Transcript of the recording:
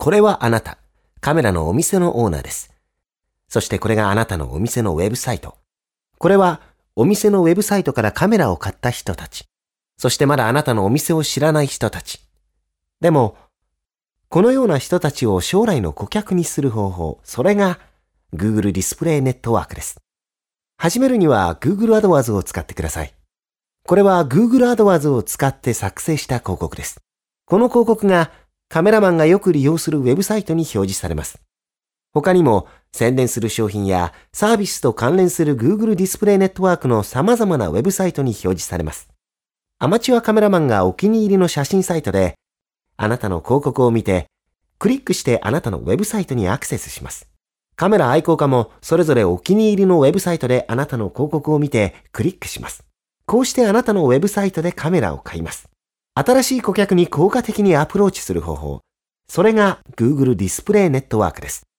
これはあなた、カメラのお店のオーナーです。そしてこれがあなたのお店のウェブサイト。これはお店のウェブサイトからカメラを買った人たち。そしてまだあなたのお店を知らない人たち。でも、このような人たちを将来の顧客にする方法、それが Google ディスプレイネットワークです。始めるには Google AdWords を使ってください。これは Google AdWords を使って作成した広告です。この広告がカメラマンがよく利用するウェブサイトに表示されます。他にも宣伝する商品やサービスと関連する Google ディスプレイネットワークの様々なウェブサイトに表示されます。アマチュアカメラマンがお気に入りの写真サイトであなたの広告を見てクリックしてあなたのウェブサイトにアクセスします。カメラ愛好家もそれぞれお気に入りのウェブサイトであなたの広告を見てクリックします。こうしてあなたのウェブサイトでカメラを買います。新しい顧客に効果的にアプローチする方法。それが Google ディスプレイネットワークです。